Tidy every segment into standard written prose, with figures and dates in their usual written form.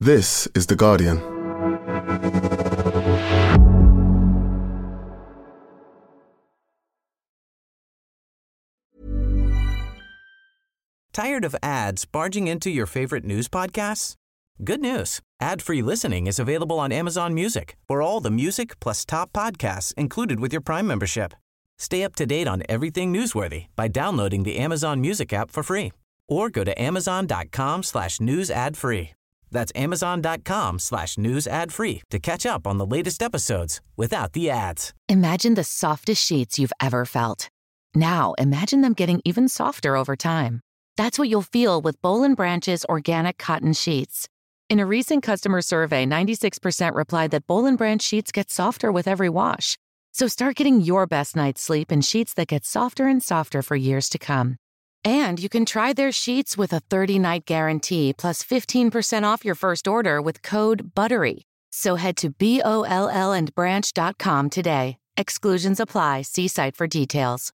This is The Guardian. Tired of ads barging into your favorite news podcasts? Good news. Ad-free listening is available on Amazon Music for all the music plus top podcasts included with your Prime membership. Stay up to date on everything newsworthy by downloading the Amazon Music app for free or go to amazon.com/news ad free. That's amazon.com/news ad free to catch up on the latest episodes without the ads. Imagine the softest sheets you've ever felt. Now imagine them getting even softer over time. That's what you'll feel with Boll & Branch's organic cotton sheets. In a recent customer survey, 96% replied that Boll & Branch sheets get softer with every wash. So start getting your best night's sleep in sheets that get softer and softer for years to come. And you can try their sheets with a 30-night guarantee plus 15% off your first order with code BUTTERY. So head to BOLLandbranch.com today. Exclusions apply. See site for details.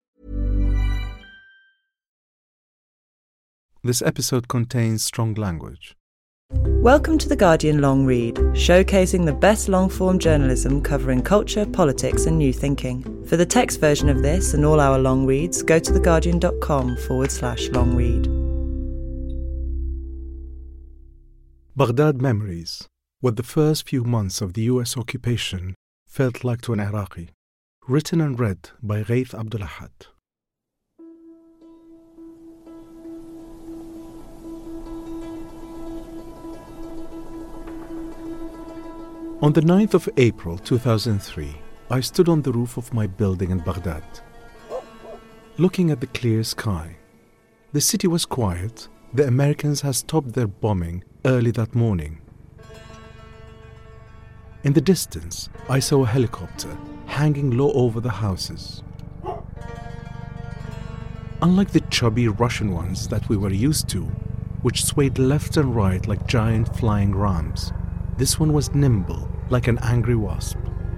This episode contains strong language. Welcome to The Guardian Long Read, showcasing the best long-form journalism covering culture, politics and new thinking. For the text version of this and all our long reads, go to theguardian.com/long read. Baghdad Memories, what the first few months of the US occupation felt like to an Iraqi. Written and read by Ghaith Abdulahad. On the 9th of April 2003, I stood on the roof of my building in Baghdad, looking at the clear sky. The city was quiet. The Americans had stopped their bombing early that morning. In the distance, I saw a helicopter hanging low over the houses. Unlike the chubby Russian ones that we were used to, which swayed left and right like giant flying rams, this one was nimble, like an angry wasp.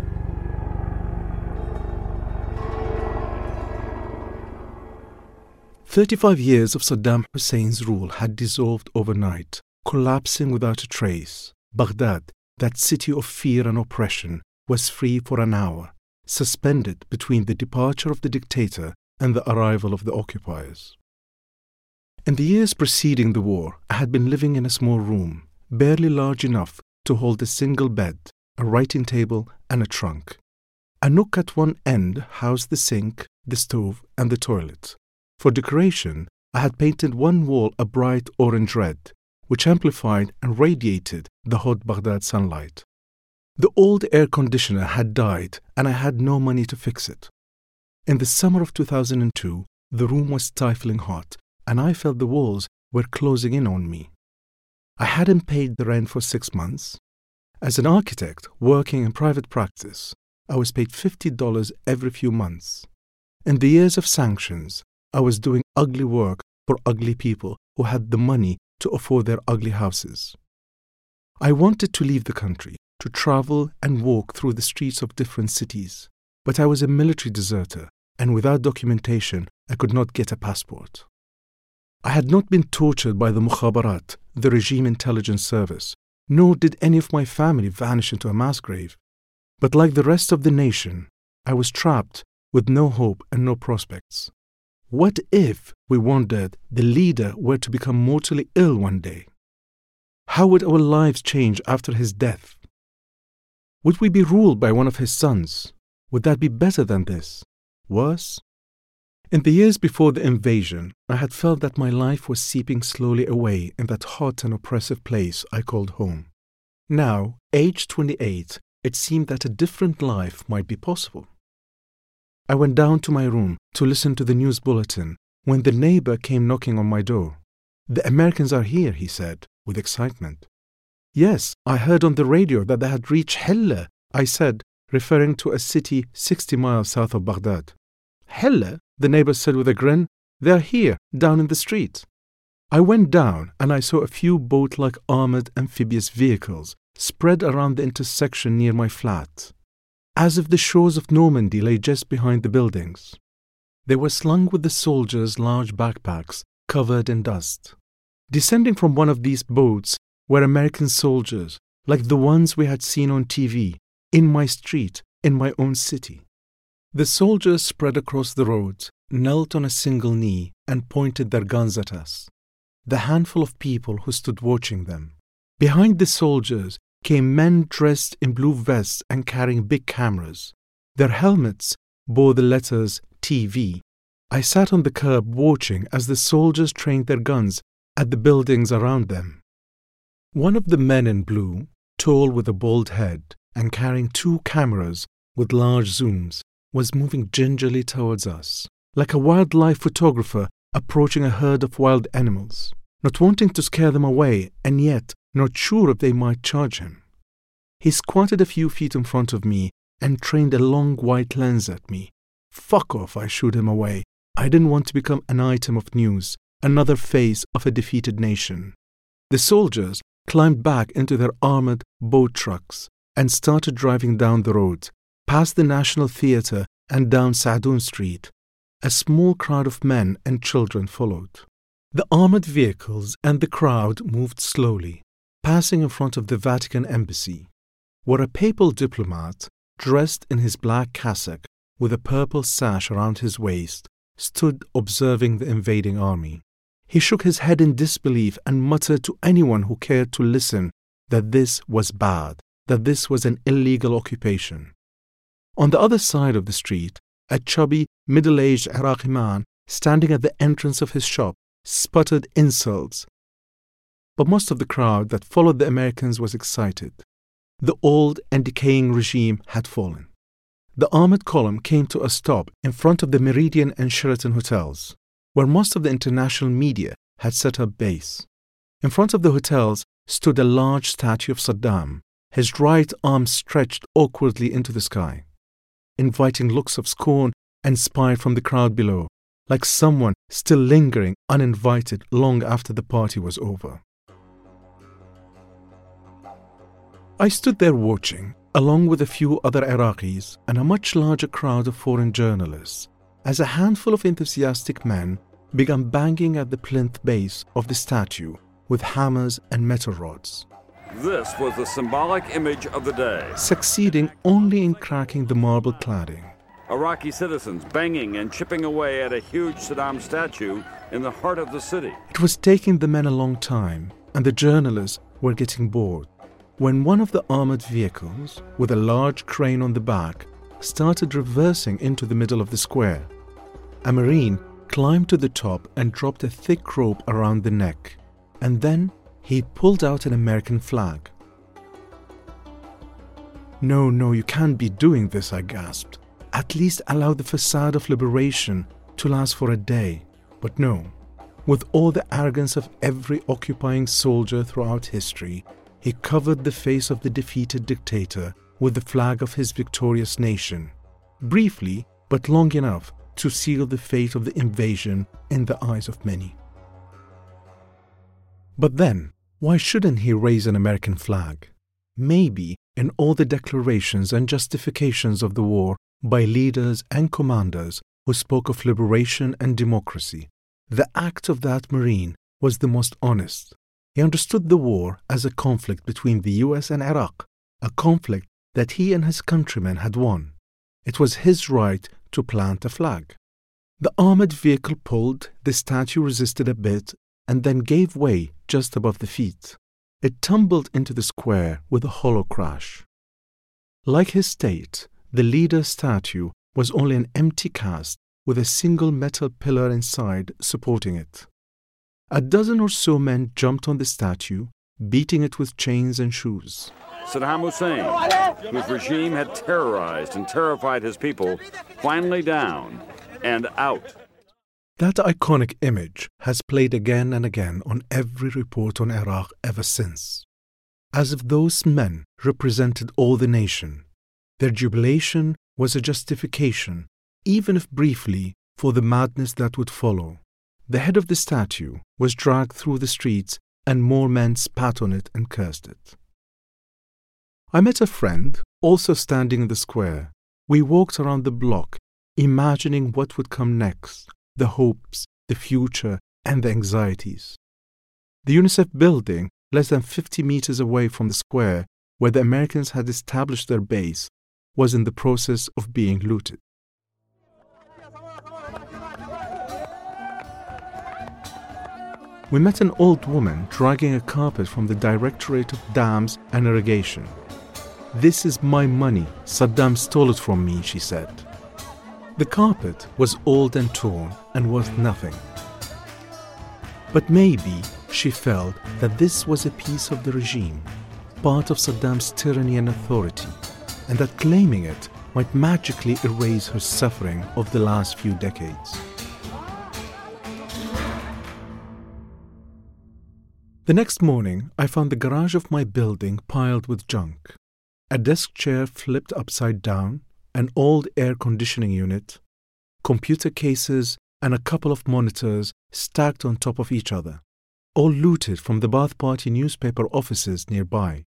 "35 years of Saddam Hussein's rule had dissolved overnight, collapsing without a trace. Baghdad, that city of fear and oppression, was free for an hour, suspended between the departure of the dictator and the arrival of the occupiers." In the years preceding the war, I had been living in a small room, barely large enough to hold a single bed, a writing table, and a trunk. A nook at one end housed the sink, the stove, and the toilet. For decoration, I had painted one wall a bright orange red, which amplified and radiated the hot Baghdad sunlight. The old air conditioner had died, and I had no money to fix it. In the summer of 2002, the room was stifling hot, and I felt the walls were closing in on me. I hadn't paid the rent for 6 months. As an architect working in private practice, I was paid $50 every few months. In the years of sanctions, I was doing ugly work for ugly people who had the money to afford their ugly houses. I wanted to leave the country, to travel and walk through the streets of different cities, but I was a military deserter, and without documentation, I could not get a passport. I had not been tortured by the Mukhabarat, the regime intelligence service, nor did any of my family vanish into a mass grave. But like the rest of the nation, I was trapped with no hope and no prospects. What if, we wondered, the leader were to become mortally ill one day? How would our lives change after his death? Would we be ruled by one of his sons? Would that be better than this? Worse? In the years before the invasion, I had felt that my life was seeping slowly away in that hot and oppressive place I called home. Now, aged 28, it seemed that a different life might be possible. I went down to my room to listen to the news bulletin when the neighbor came knocking on my door. "The Americans are here," he said, with excitement. "Yes, I heard on the radio that they had reached Hilla," I said, referring to a city 60 miles south of Baghdad. "Hilla?" the neighbor said with a grin. "They are here, down in the street." I went down and I saw a few boat-like armored amphibious vehicles spread around the intersection near my flat, as if the shores of Normandy lay just behind the buildings. They were slung with the soldiers' large backpacks covered in dust. Descending from one of these boats were American soldiers, like the ones we had seen on TV, in my street, in my own city. The soldiers spread across the roads, knelt on a single knee, and pointed their guns at us. The handful of people who stood watching them. Behind the soldiers came men dressed in blue vests and carrying big cameras. Their helmets bore the letters TV. I sat on the curb watching as the soldiers trained their guns at the buildings around them. One of the men in blue, tall with a bald head and carrying 2 cameras with large zooms, was moving gingerly towards us, like a wildlife photographer approaching a herd of wild animals, not wanting to scare them away and yet not sure if they might charge him. He squatted a few feet in front of me and trained a long white lens at me. Fuck off, I shooed him away. I didn't want to become an item of news, another face of a defeated nation. The soldiers climbed back into their armored boat trucks and started driving down the road, past the National Theatre and down Sa'doun Street. A small crowd of men and children followed. The armored vehicles and the crowd moved slowly, passing in front of the Vatican embassy, where a papal diplomat, dressed in his black cassock with a purple sash around his waist, stood observing the invading army. He shook his head in disbelief and muttered to anyone who cared to listen that this was bad, that this was an illegal occupation. On the other side of the street, a chubby, middle-aged Iraqi man standing at the entrance of his shop sputtered insults. But most of the crowd that followed the Americans was excited. The old and decaying regime had fallen. The armored column came to a stop in front of the Meridian and Sheraton hotels, where most of the international media had set up base. In front of the hotels stood a large statue of Saddam, his right arm stretched awkwardly into the sky, inviting looks of scorn and spite from the crowd below, like someone still lingering uninvited long after the party was over. I stood there watching, along with a few other Iraqis and a much larger crowd of foreign journalists, as a handful of enthusiastic men began banging at the plinth base of the statue with hammers and metal rods. This was the symbolic image of the day. Succeeding only in cracking the marble cladding. Iraqi citizens banging and chipping away at a huge Saddam statue in the heart of the city. It was taking the men a long time, and the journalists were getting bored, when one of the armored vehicles, with a large crane on the back, started reversing into the middle of the square. A Marine climbed to the top and dropped a thick rope around the neck, and then he pulled out an American flag. No, you can't be doing this, I gasped. At least allow the facade of liberation to last for a day. But no, with all the arrogance of every occupying soldier throughout history, he covered the face of the defeated dictator with the flag of his victorious nation, briefly but long enough to seal the fate of the invasion in the eyes of many. But then, why shouldn't he raise an American flag? Maybe in all the declarations and justifications of the war by leaders and commanders who spoke of liberation and democracy, the act of that Marine was the most honest. He understood the war as a conflict between the US and Iraq, a conflict that he and his countrymen had won. It was his right to plant a flag. The armored vehicle pulled, the statue resisted a bit, and then gave way just above the feet. It tumbled into the square with a hollow crash. Like his state, the leader's statue was only an empty cast with a single metal pillar inside supporting it. A dozen or so men jumped on the statue, beating it with chains and shoes. Saddam Hussein, whose regime had terrorized and terrified his people, finally down and out. That iconic image has played again and again on every report on Iraq ever since, as if those men represented all the nation. Their jubilation was a justification, even if briefly, for the madness that would follow. The head of the statue was dragged through the streets and more men spat on it and cursed it. I met a friend, also standing in the square. We walked around the block, imagining what would come next, the hopes, the future, and the anxieties. The UNICEF building less than 50 meters away from the square where the Americans had established their base, was in the process of being looted. We met an old woman dragging a carpet from the Directorate of Dams and Irrigation. "This is my money. Saddam stole it from me," she said. The carpet was old and torn and worth nothing. But maybe she felt that this was a piece of the regime, part of Saddam's tyranny and authority, and that claiming it might magically erase her suffering of the last few decades. The next morning, I found the garage of my building piled with junk. A desk chair flipped upside down, an old air conditioning unit, computer cases, and a couple of monitors stacked on top of each other, all looted from the Baath Party newspaper offices nearby.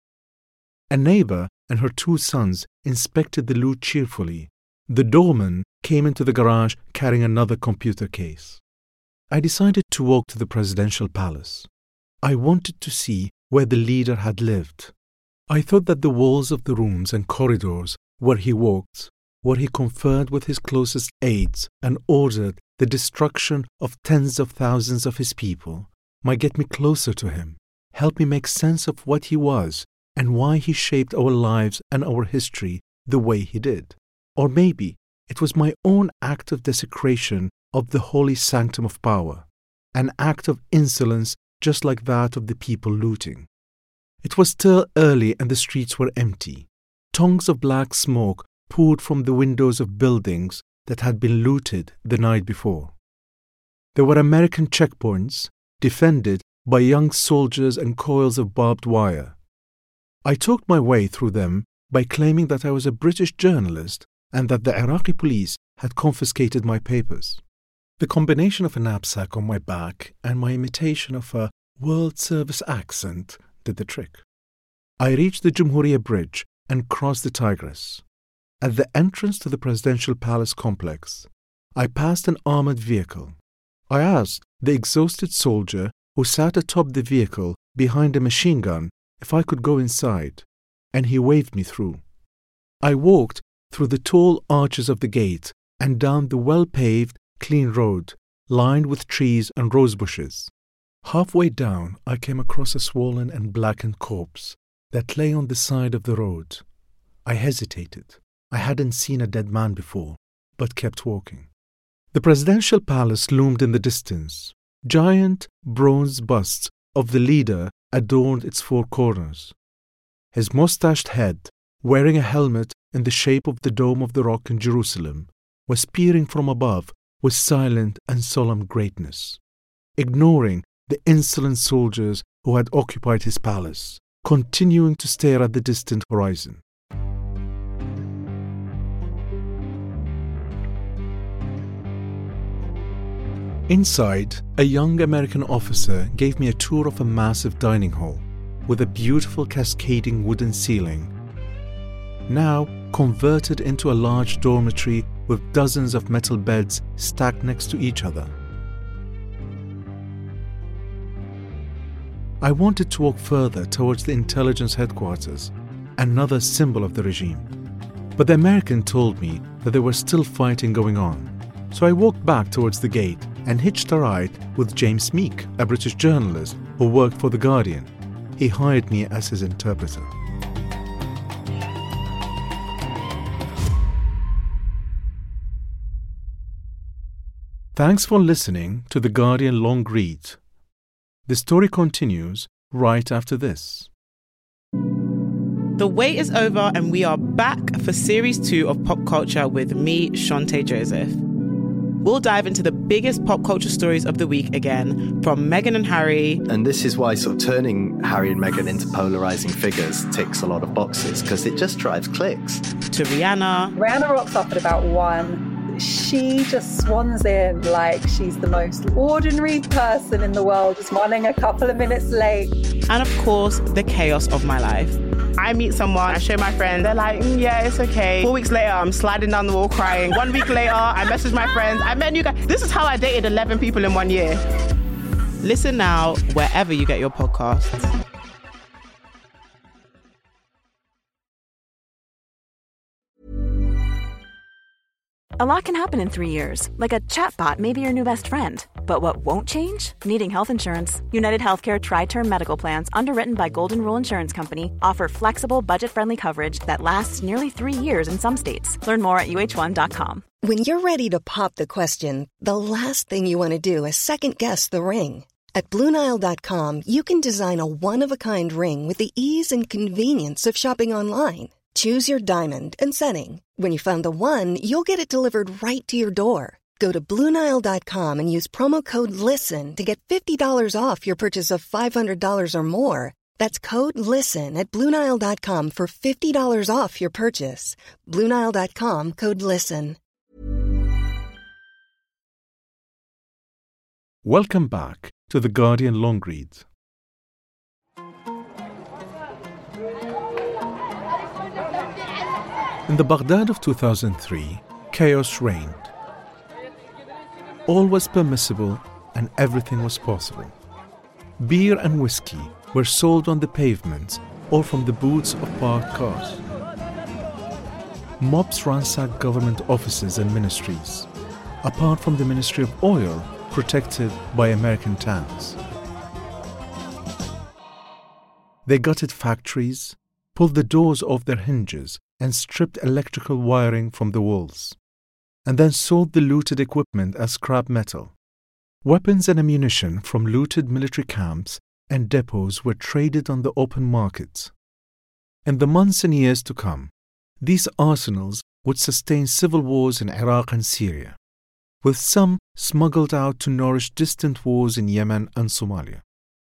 A neighbor and her 2 sons inspected the loot cheerfully. The doorman came into the garage carrying another computer case. I decided to walk to the presidential palace. I wanted to see where the leader had lived. I thought that the walls of the rooms and corridors where he walked, where he conferred with his closest aides and ordered the destruction of tens of thousands of his people, might get me closer to him, help me make sense of what he was and why he shaped our lives and our history the way he did. Or maybe it was my own act of desecration of the holy sanctum of power, an act of insolence just like that of the people looting. It was still early and the streets were empty. Tongues of black smoke poured from the windows of buildings that had been looted the night before. There were American checkpoints defended by young soldiers and coils of barbed wire. I talked my way through them by claiming that I was a British journalist and that the Iraqi police had confiscated my papers. The combination of a knapsack on my back and my imitation of a World Service accent did the trick. I reached the Jumhuriya Bridge and crossed the Tigris. At the entrance to the presidential palace complex, I passed an armored vehicle. I asked the exhausted soldier who sat atop the vehicle behind a machine gun if I could go inside, and he waved me through. I walked through the tall arches of the gate and down the well-paved, clean road, lined with trees and rose bushes. Halfway down, I came across a swollen and blackened corpse that lay on the side of the road. I hesitated. I hadn't seen a dead man before, but kept walking. The presidential palace loomed in the distance. Giant bronze busts of the leader adorned its 4 corners. His mustached head, wearing a helmet in the shape of the Dome of the Rock in Jerusalem, was peering from above with silent and solemn greatness, ignoring the insolent soldiers who had occupied his palace, continuing to stare at the distant horizon. Inside, a young American officer gave me a tour of a massive dining hall with a beautiful cascading wooden ceiling, now converted into a large dormitory with dozens of metal beds stacked next to each other. I wanted to walk further towards the intelligence headquarters, another symbol of the regime. But the American told me that there was still fighting going on. So I walked back towards the gate and hitched a ride with James Meek, a British journalist who worked for The Guardian. He hired me as his interpreter. Thanks for listening to The Guardian Long Read. The story continues right after this. The wait is over and we are back for Series 2 of Pop Culture with me, Shante Joseph. We'll dive into the biggest pop culture stories of the week again, from Meghan and Harry. And this is why sort of turning Harry and Meghan into polarizing figures ticks a lot of boxes, because it just drives clicks. To Rihanna. Rihanna rocks up at about 1. She just swans in like she's the most ordinary person in the world, just running a couple of minutes late. And of course, the chaos of my life. I meet someone, I show my friend, they're like, yeah, it's okay. 4 weeks later, I'm sliding down the wall crying. 1 week later, I message my friends, I met you guys. This is how I dated 11 people in 1 year. Listen now, wherever you get your podcasts. A lot can happen in 3 years, like a chatbot may be your new best friend. But what won't change? Needing health insurance. United Healthcare Tri-Term Medical Plans, underwritten by Golden Rule Insurance Company, offer flexible, budget-friendly coverage that lasts nearly 3 years in some states. Learn more at uh1.com. When you're ready to pop the question, the last thing you want to do is second-guess the ring. At BlueNile.com, you can design a one-of-a-kind ring with the ease and convenience of shopping online. Choose your diamond and setting. When you find the one, you'll get it delivered right to your door. Go to BlueNile.com and use promo code LISTEN to get $50 off your purchase of $500 or more. That's code LISTEN at BlueNile.com for $50 off your purchase. BlueNile.com, code LISTEN. Welcome back to The Guardian Long Read. In the Baghdad of 2003, chaos reigned. All was permissible and everything was possible. Beer and whiskey were sold on the pavements or from the boots of parked cars. Mobs ransacked government offices and ministries, apart from the Ministry of Oil, protected by American tanks. They gutted factories, pulled the doors off their hinges, and stripped electrical wiring from the walls, and then sold the looted equipment as scrap metal. Weapons and ammunition from looted military camps and depots were traded on the open market. In the months and years to come, these arsenals would sustain civil wars in Iraq and Syria, with some smuggled out to nourish distant wars in Yemen and Somalia.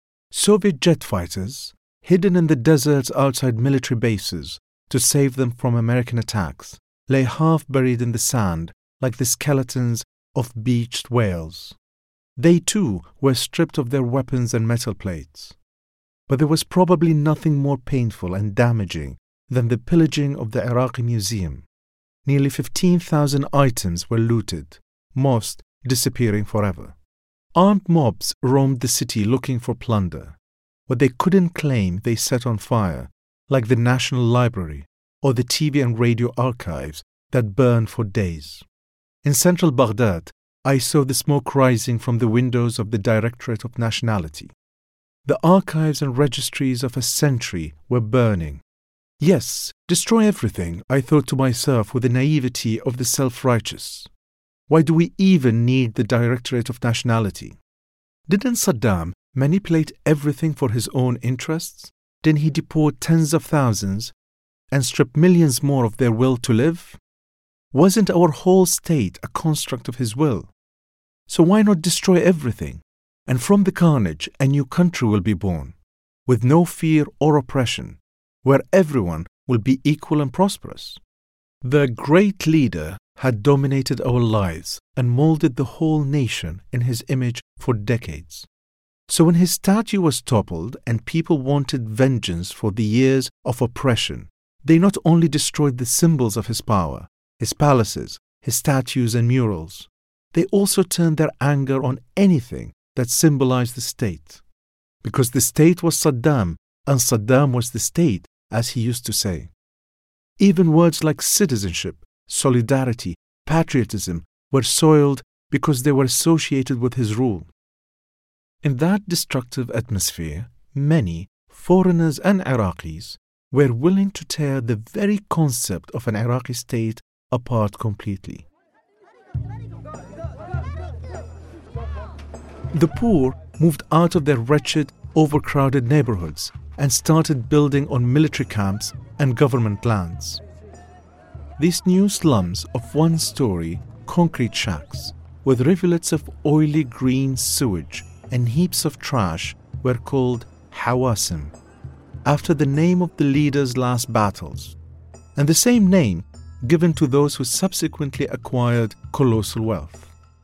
Soviet jet fighters, hidden in the deserts outside military bases to save them from American attacks, lay half buried in the sand like the skeletons of beached whales. They too were stripped of their weapons and metal plates. But there was probably nothing more painful and damaging than the pillaging of the Iraqi museum. Nearly 15,000 items were looted, most disappearing forever. Armed mobs roamed the city looking for plunder. What they couldn't claim they set on fire, like the National Library or the TV and radio archives that burned for days. In central Baghdad, I saw the smoke rising from the windows of the Directorate of Nationality. The archives and registries of a century were burning. Yes, destroy everything, I thought to myself with the naivety of the self-righteous. Why do we even need the Directorate of Nationality? Didn't Saddam manipulate everything for his own interests? Didn't he deport tens of thousands and strip millions more of their will to live? Wasn't our whole state a construct of his will? So why not destroy everything? And from the carnage, a new country will be born, with no fear or oppression, where everyone will be equal and prosperous. The great leader had dominated our lives and molded the whole nation in his image for decades. So when his statue was toppled and people wanted vengeance for the years of oppression, they not only destroyed the symbols of his power, his palaces, his statues and murals, they also turned their anger on anything that symbolized the state. Because the state was Saddam, and Saddam was the state, as he used to say. Even words like citizenship, solidarity, patriotism were soiled because they were associated with his rule. In that destructive atmosphere, many, foreigners and Iraqis, were willing to tear the very concept of an Iraqi state apart completely. The poor moved out of their wretched, overcrowded neighborhoods and started building on military camps and government lands. These new slums of one-story concrete shacks with rivulets of oily green sewage and heaps of trash were called Hawasim, after the name of the leaders' last battles, and the same name given to those who subsequently acquired colossal wealth.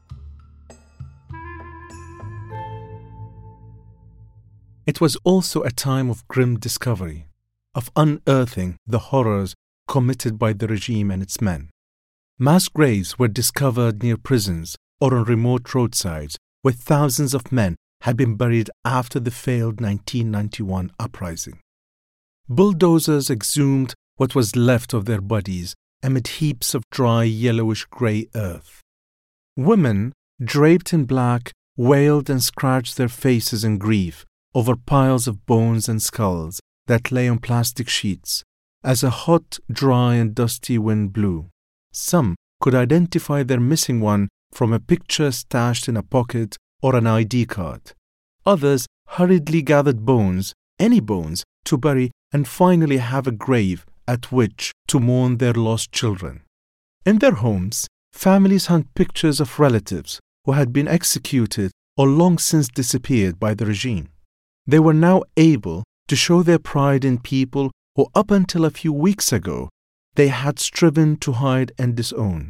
It was also a time of grim discovery, of unearthing the horrors committed by the regime and its men. Mass graves were discovered near prisons or on remote roadsides where thousands of men had been buried after the failed 1991 uprising. Bulldozers exhumed what was left of their bodies amid heaps of dry yellowish-grey earth. Women, draped in black, wailed and scratched their faces in grief over piles of bones and skulls that lay on plastic sheets as a hot, dry and dusty wind blew. Some could identify their missing one from a picture stashed in a pocket or an ID card. Others hurriedly gathered bones, any bones, to bury and finally have a grave at which to mourn their lost children. In their homes, families hung pictures of relatives who had been executed or long since disappeared by the regime. They were now able to show their pride in people who up until a few weeks ago they had striven to hide and disown.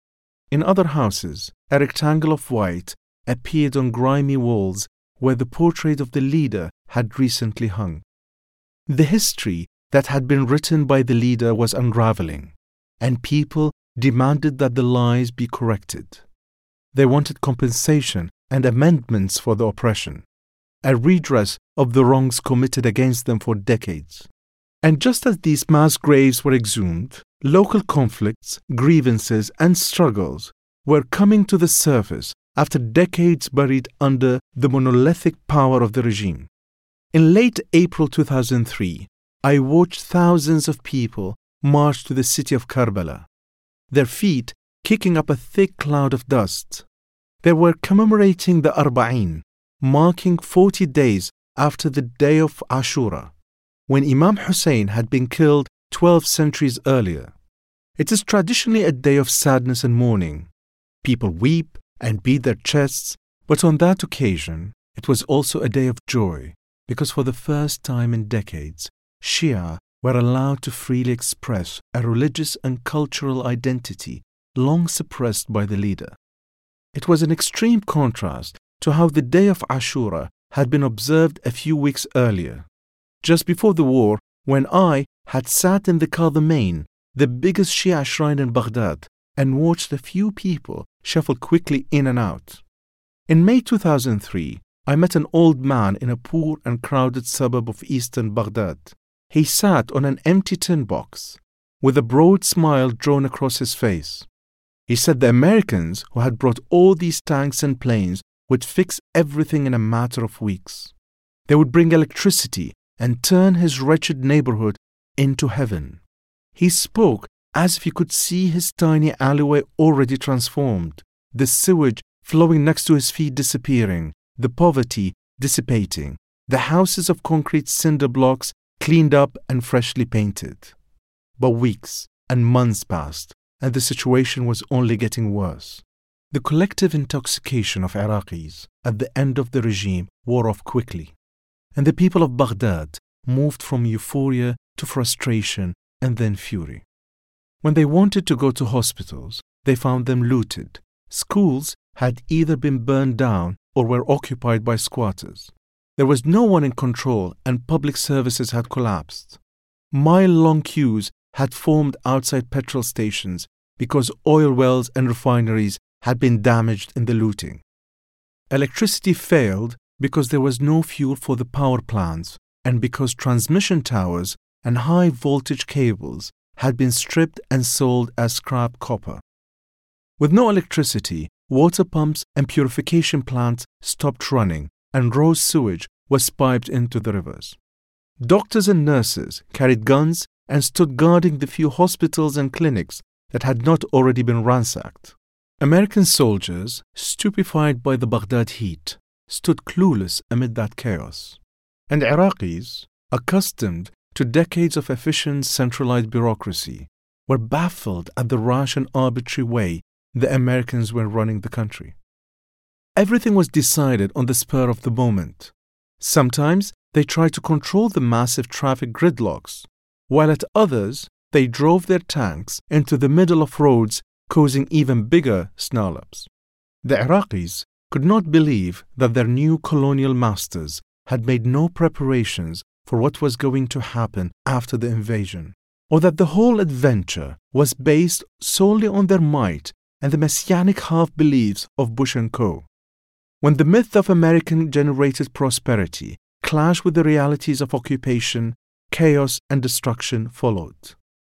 In other houses, a rectangle of white appeared on grimy walls where the portrait of the leader had recently hung. The history that had been written by the leader was unraveling, and people demanded that the lies be corrected. They wanted compensation and amendments for the oppression, a redress of the wrongs committed against them for decades. And just as these mass graves were exhumed, local conflicts, grievances, and struggles were coming to the surface after decades buried under the monolithic power of the regime. In late April 2003, I watched thousands of people march to the city of Karbala, their feet kicking up a thick cloud of dust. They were commemorating the Arba'in, marking 40 days after the day of Ashura, when Imam Hussein had been killed 12 centuries earlier. It is traditionally a day of sadness and mourning. People weep and beat their chests, but on that occasion, it was also a day of joy, because for the first time in decades, Shia were allowed to freely express a religious and cultural identity long suppressed by the leader. It was an extreme contrast to how the day of Ashura had been observed a few weeks earlier, just before the war, when I had sat in the Kadhimain, the biggest Shia shrine in Baghdad, and watched a few people shuffle quickly in and out. In May 2003, I met an old man in a poor and crowded suburb of eastern Baghdad. He sat on an empty tin box, with a broad smile drawn across his face. He said the Americans who had brought all these tanks and planes would fix everything in a matter of weeks. They would bring electricity and turn his wretched neighborhood into heaven. He spoke as if you could see his tiny alleyway already transformed, the sewage flowing next to his feet disappearing, the poverty dissipating, the houses of concrete cinder blocks cleaned up and freshly painted. But weeks and months passed, and the situation was only getting worse. The collective intoxication of Iraqis at the end of the regime wore off quickly, and the people of Baghdad moved from euphoria to frustration and then fury. When they wanted to go to hospitals, they found them looted. Schools had either been burned down or were occupied by squatters. There was no one in control, and public services had collapsed. Mile-long queues had formed outside petrol stations because oil wells and refineries had been damaged in the looting. Electricity failed because there was no fuel for the power plants and because transmission towers and high-voltage cables had been stripped and sold as scrap copper. With no electricity, water pumps and purification plants stopped running, and raw sewage was piped into the rivers. Doctors and nurses carried guns and stood guarding the few hospitals and clinics that had not already been ransacked. American soldiers, stupefied by the Baghdad heat, stood clueless amid that chaos. And Iraqis, accustomed to decades of efficient centralized bureaucracy, were baffled at the rash and arbitrary way the Americans were running the country. Everything was decided on the spur of the moment. Sometimes they tried to control the massive traffic gridlocks, while at others they drove their tanks into the middle of roads, causing even bigger snarl-ups. The Iraqis could not believe that their new colonial masters had made no preparations for what was going to happen after the invasion, or that the whole adventure was based solely on their might and the messianic half-beliefs of Bush and Co. When the myth of American-generated prosperity clashed with the realities of occupation, chaos and destruction followed.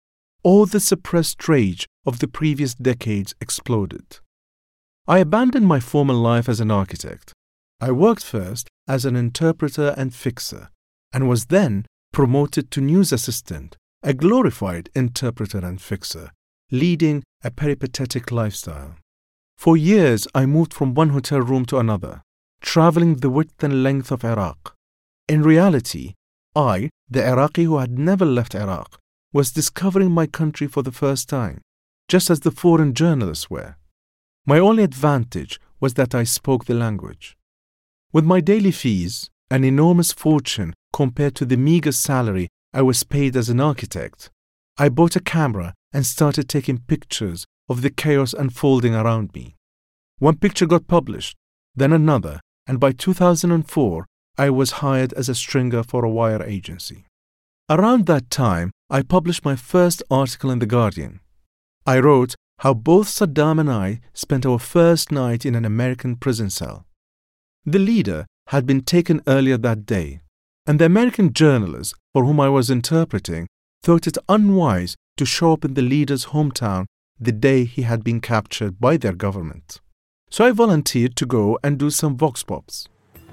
all the suppressed rage of the previous decades exploded. I abandoned my former life as an architect. I worked first as an interpreter and fixer, and was then promoted to news assistant, a glorified interpreter and fixer, leading a peripatetic lifestyle. For years, I moved from one hotel room to another, traveling the width and length of Iraq. In reality, I, the Iraqi who had never left Iraq, was discovering my country for the first time, just as the foreign journalists were. My only advantage was that I spoke the language. With my daily fees, an enormous fortune compared to the meager salary I was paid as an architect, I bought a camera and started taking pictures of the chaos unfolding around me. One picture got published, then another, and by 2004, I was hired as a stringer for a wire agency. Around that time, I published my first article in The Guardian. I wrote how both Saddam and I spent our first night in an American prison cell. The leader had been taken earlier that day, and the American journalist for whom I was interpreting thought it unwise to show up in the leader's hometown the day he had been captured by their government. So I volunteered to go and do some vox pops.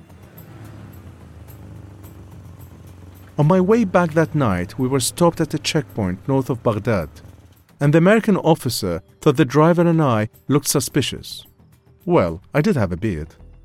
On my way back that night, we were stopped at a checkpoint north of Baghdad, and the American officer thought the driver and I looked suspicious. Well, I did have a beard.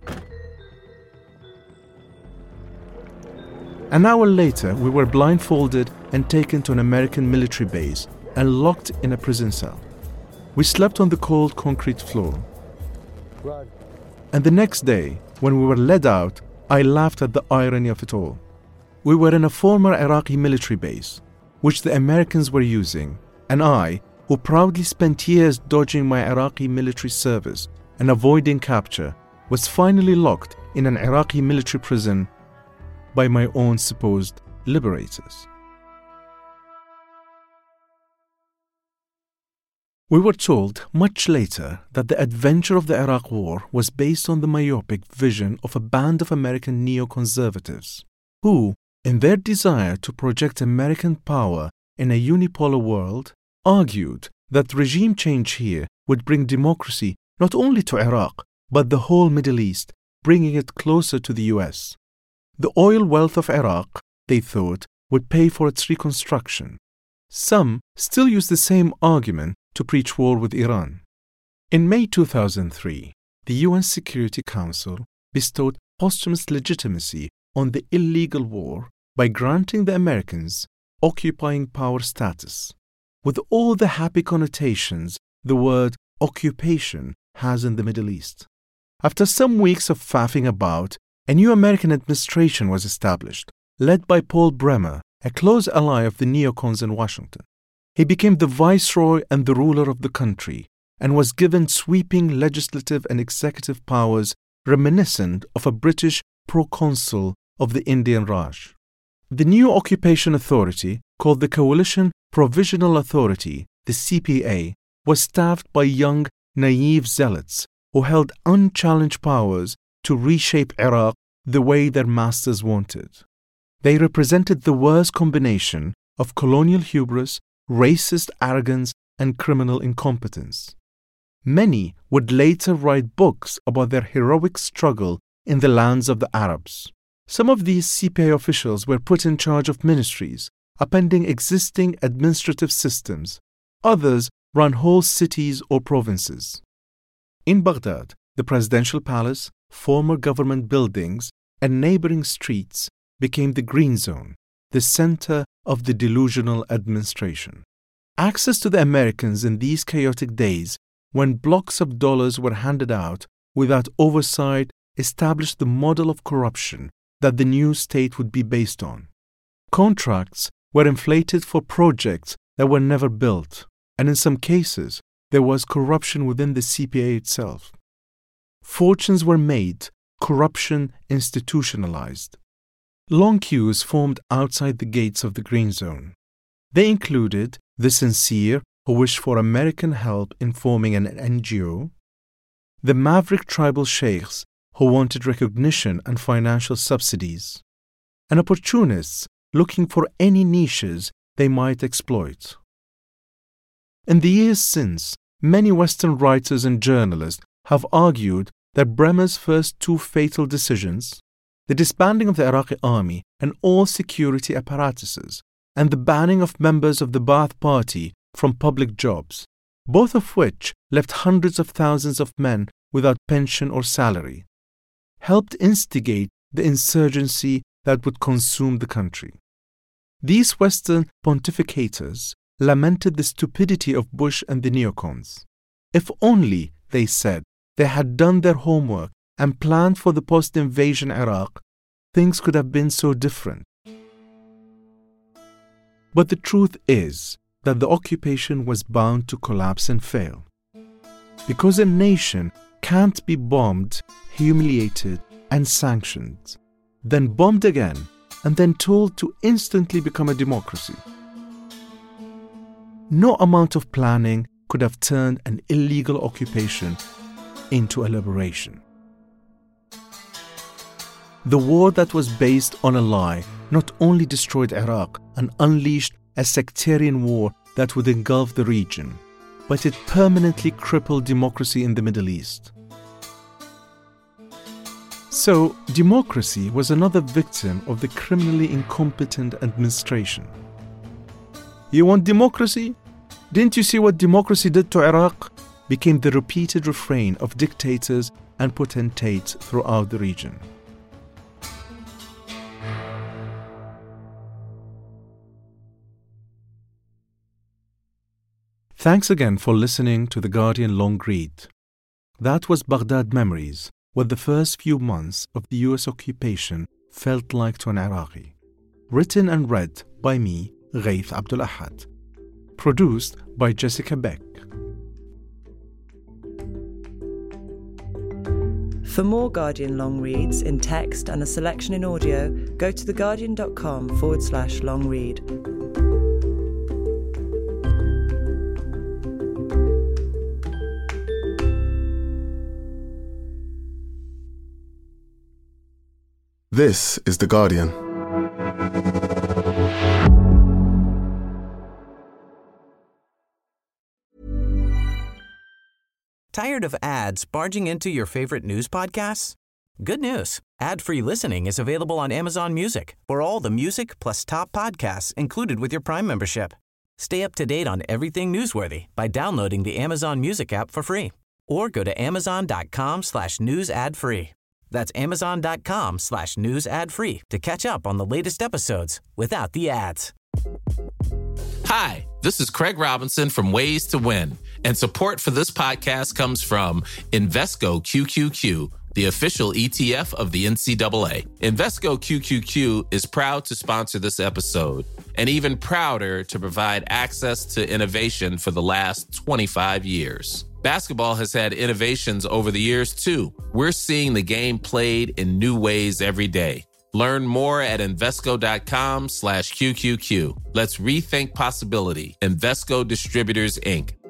An hour later, we were blindfolded and taken to an American military base and locked in a prison cell. We slept on the cold concrete floor. And the next day, when we were led out, I laughed at the irony of it all. We were in a former Iraqi military base, which the Americans were using, and I, who proudly spent years dodging my Iraqi military service and avoiding capture, was finally locked in an Iraqi military prison by my own supposed liberators. We were told much later that the adventure of the Iraq War was based on the myopic vision of a band of American neoconservatives who, in their desire to project American power in a unipolar world, argued that regime change here would bring democracy not only to Iraq, but the whole Middle East, bringing it closer to the US. The oil wealth of Iraq, they thought, would pay for its reconstruction. Some still use the same argument to preach war with Iran. In May 2003, the UN Security Council bestowed posthumous legitimacy on the illegal war by granting the Americans occupying power status, with all the happy connotations the word occupation has in the Middle East. After some weeks of faffing about, a new American administration was established, led by Paul Bremer, a close ally of the neocons in Washington. He became the viceroy and the ruler of the country, and was given sweeping legislative and executive powers reminiscent of a British proconsul of the Indian Raj. The new occupation authority, called the Coalition Provisional Authority, the CPA, was staffed by young, naive zealots who held unchallenged powers to reshape Iraq the way their masters wanted. They represented the worst combination of colonial hubris, racist arrogance, and criminal incompetence. Many would later write books about their heroic struggle in the lands of the Arabs. Some of these CPA officials were put in charge of ministries, upending existing administrative systems. Others ran whole cities or provinces. In Baghdad, the presidential palace, former government buildings, and neighboring streets became the Green Zone, the center of the delusional administration. Access to the Americans in these chaotic days, when blocks of dollars were handed out without oversight, established the model of corruption that the new state would be based on. Contracts were inflated for projects that were never built, and in some cases, there was corruption within the CPA itself. Fortunes were made, corruption institutionalized. Long queues formed outside the gates of the Green Zone. They included the sincere who wished for American help in forming an NGO, the maverick tribal sheikhs who wanted recognition and financial subsidies, and opportunists looking for any niches they might exploit. In the years since, many Western writers and journalists have argued that Bremer's first two fatal decisions, the disbanding of the Iraqi army and all security apparatuses, and the banning of members of the Ba'ath Party from public jobs, both of which left hundreds of thousands of men without pension or salary, helped instigate the insurgency that would consume the country. These Western pontificators lamented the stupidity of Bush and the neocons. If only, they said, they had done their homework and planned for the post-invasion Iraq, things could have been so different. But the truth is that the occupation was bound to collapse and fail. Because a nation can't be bombed, humiliated, and sanctioned, then bombed again, and then told to instantly become a democracy. No amount of planning could have turned an illegal occupation into a liberation. The war that was based on a lie not only destroyed Iraq and unleashed a sectarian war that would engulf the region, but it permanently crippled democracy in the Middle East. So, democracy was another victim of the criminally incompetent administration. You want democracy? Didn't you see what democracy did to Iraq? Became the repeated refrain of dictators and potentates throughout the region. Thanks again for listening to The Guardian Long Read. That was Baghdad Memories, what the first few months of the US occupation felt like to an Iraqi. Written and read by me, Ghaith Abdul Ahad. Produced by Jessica Beck. For more Guardian long reads in text and a selection in audio, go to theguardian.com/long read. This is The Guardian. Tired of ads barging into your favorite news podcasts? Good news. Ad-free listening is available on Amazon Music for all the music plus top podcasts included with your Prime membership. Stay up to date on everything newsworthy by downloading the Amazon Music app for free or go to amazon.com/news ad free. That's amazon.com/news ad free to catch up on the latest episodes without the ads. Hi, this is Craig Robinson from Ways to Win, and support for this podcast comes from Invesco QQQ, the official ETF of the NCAA. Invesco QQQ is proud to sponsor this episode, and even prouder to provide access to innovation for the last 25 years. Basketball has had innovations over the years, too. We're seeing the game played in new ways every day. Learn more at Invesco.com/QQQ. Let's rethink possibility. Invesco Distributors, Inc.